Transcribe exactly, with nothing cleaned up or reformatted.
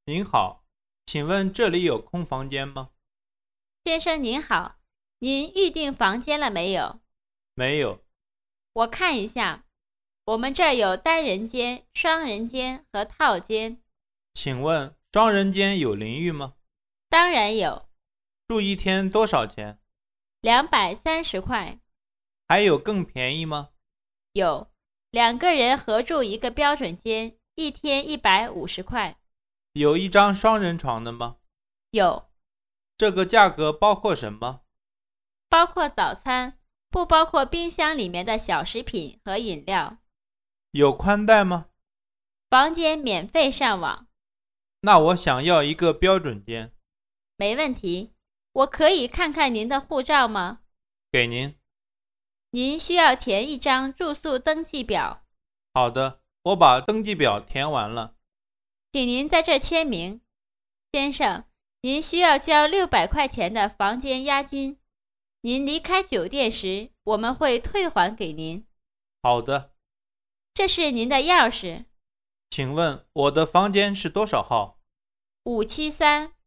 您好，请问这里有空房间吗？ 先生您好，您预订房间了没有？ 没有。 我看一下，我们这儿有单人间、双人间和套间。 请问双人间有淋浴吗？ 当然有， 住一天多少钱？ 两百三十块。 还有更便宜吗？ 有，两个人合住一个标准间，一天一百五十块。 有一张双人床的吗？ 有， 这个价格包括什么？ 包括早餐，不包括冰箱里面的小食品和饮料。 有宽带吗？ 房间免费上网。 那我想要一个标准间。 没问题，我可以看看您的护照吗？ 给您。 您需要填一张住宿登记表。 好的，我把登记表填完了。 请您在这签名。先生，您需要交六百块钱的房间押金。您离开酒店时，我们会退还给您。 好的。 这是您的钥匙。 请问我的房间是多少号？ 五七三。